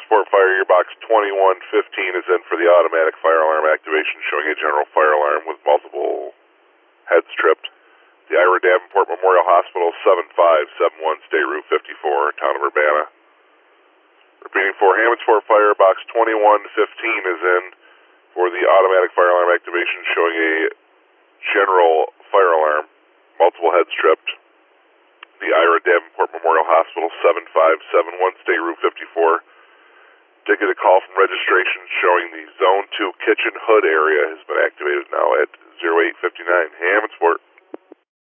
Hammondsport Fire Gearbox 2115 is in for the automatic fire alarm activation, showing a general fire alarm with multiple heads tripped. The Ira Davenport Memorial Hospital 7571 State Route 54, Town of Urbana. Repeating for Hammondsport Fire Box 2115 is in for the automatic fire alarm activation, showing a general fire alarm, multiple heads tripped. The Ira Davenport Memorial Hospital 7571 State Route 54 did get a call from registration showing the Zone 2 kitchen hood area has been activated now at 0859 Hammondsport.